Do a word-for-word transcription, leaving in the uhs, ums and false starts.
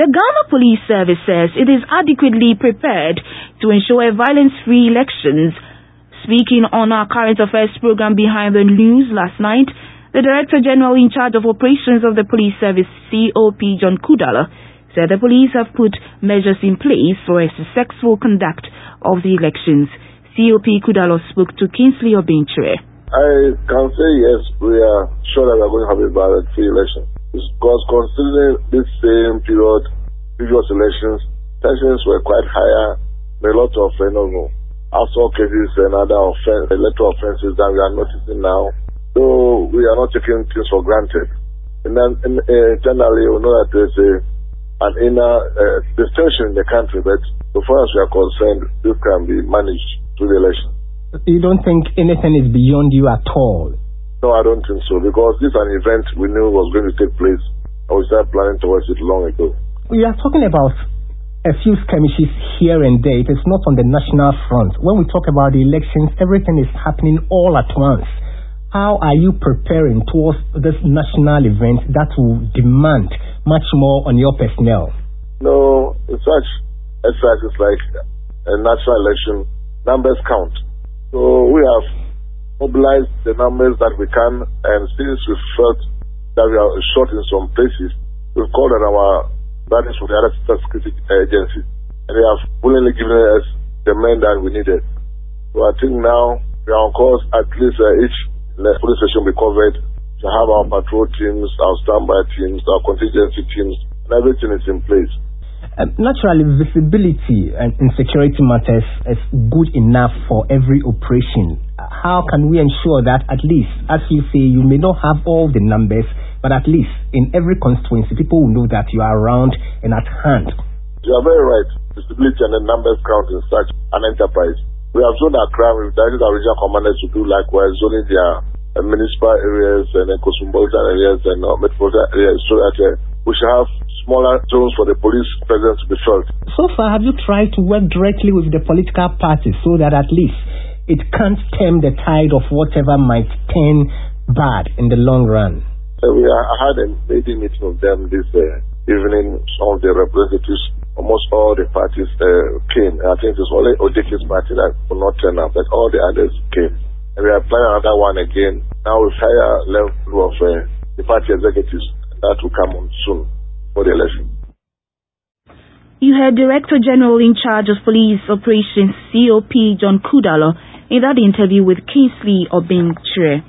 The Ghana Police Service says it is adequately prepared to ensure violence-free elections. Speaking on our current affairs program Behind the News last night, the Director General in charge of operations of the Police Service, C O P John Kudalo, said the police have put measures in place for a successful conduct of the elections. C O P Kudalo spoke to Kingsley Obenchire. I can say yes, we are sure that we are going to have a violent-free election. Because considering this same period, previous elections, tensions were quite higher. There were a lot of, you know, assault cases and other offense, electoral offenses that we are noticing now. So we are not taking things for granted. And then in, uh, internally, we know that there's a, an inner uh, distinction in the country, but so far as we are concerned, this can be managed through the election. You don't think anything is beyond you at all? No, I don't think so, because this is an event we knew was going to take place, and we started planning towards it long ago. We are talking about a few skirmishes here and there. It is not on the national front. When we talk about the elections, everything is happening all at once. How are you preparing towards this national event that will demand much more on your personnel? No, in such exercises like a national election, numbers count. So we have mobilize the numbers that we can, and since we felt that we are short in some places, we've called on our brothers from the other security agencies, and they have willingly given us the men that we needed. So I think now we are on course, at least uh, each police station will be covered to have our patrol teams, our standby teams, our contingency teams, and everything is in place. Uh, naturally, visibility and in security matters is good enough for every operation. Uh, how can we ensure that at least, as you say, you may not have all the numbers, but at least in every constituency, people will know that you are around and at hand? You are very right. Visibility and the numbers count in such an enterprise. We have zoned our crime. We've directed our regional commanders to do likewise, zoning their uh, municipal areas and uh, cosmopolitan areas and uh, metropolitan areas, so that uh, we should have smaller zones for the police presence to be felt. So far, have you tried to work directly with the political parties so that at least it can't stem the tide of whatever might turn bad in the long run? Uh, we are, I had a meeting meeting with them this uh, evening. Some of the representatives, almost all the parties uh, came. I think it's only Odeke's party that will not turn up, but all the others came. And we are planning another one again. Now with higher level of uh, the party executives. That will come on soon for the election. You heard Director General in charge of Police Operations, C O P John Kudalo, in that interview with Kingsley Obenchire.